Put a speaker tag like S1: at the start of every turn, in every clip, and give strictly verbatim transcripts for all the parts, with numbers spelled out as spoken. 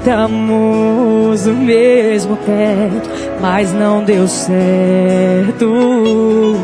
S1: Tentamos o mesmo teto, mas não deu certo.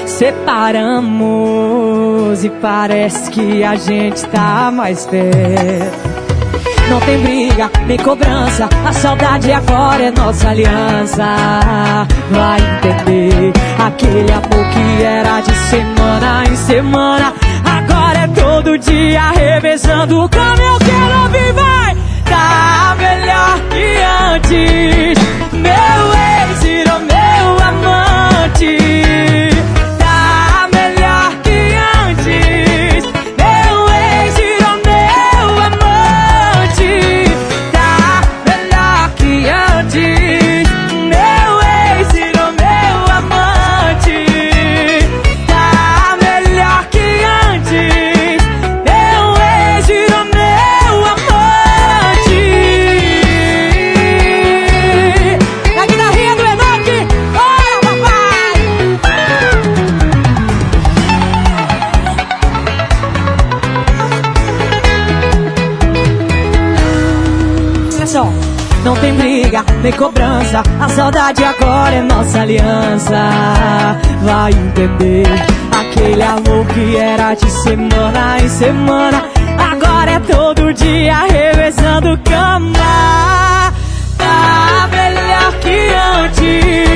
S1: Separamos e parece que a gente tá mais perto. Não tem briga, nem cobrança, a saudade agora é nossa aliança. Vai entender, aquele amor que era de semana em semana, agora é todo dia revezando como eu quero ouvir. Vai, tá melhor que antes. Meu ex virou meu amante. Tá melhor que antes. Meu ex virou meu amante. Tá melhor que antes. Meu ex virou meu amante. Tá melhor que antes. Meu ex virou meu amante. A guitarrinha do Enoque, bora papai! Olha só, não tem briga, nem cobrança, a saudade agora é nossa aliança. Vai entender, aquele amor que era de semana em semana, agora é todo dia revezando cama. Tá melhor que antes.